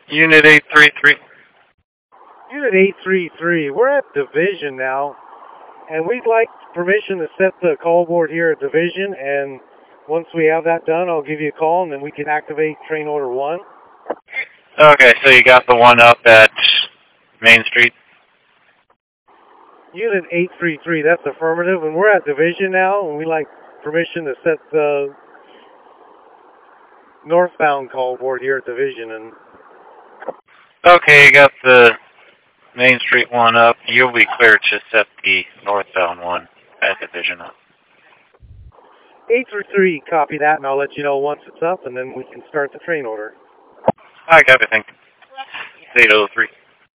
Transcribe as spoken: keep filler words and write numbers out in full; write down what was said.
Unit eight three three. Unit eight three three, we're at Division now, and we'd like permission to set the call board here at Division, and once we have that done, I'll give you a call, and then we can activate train order one. Okay, so you got the one up at Main Street? Unit eight three three, that's affirmative, and we're at Division now, and we'd like permission to set the northbound call board here at Division. And okay, you got the Main Street one up. You'll be clear to set the northbound one at Division up. eight three three, copy that, and I'll let you know once it's up, and then we can start the train order. I got everything. It's eight oh three.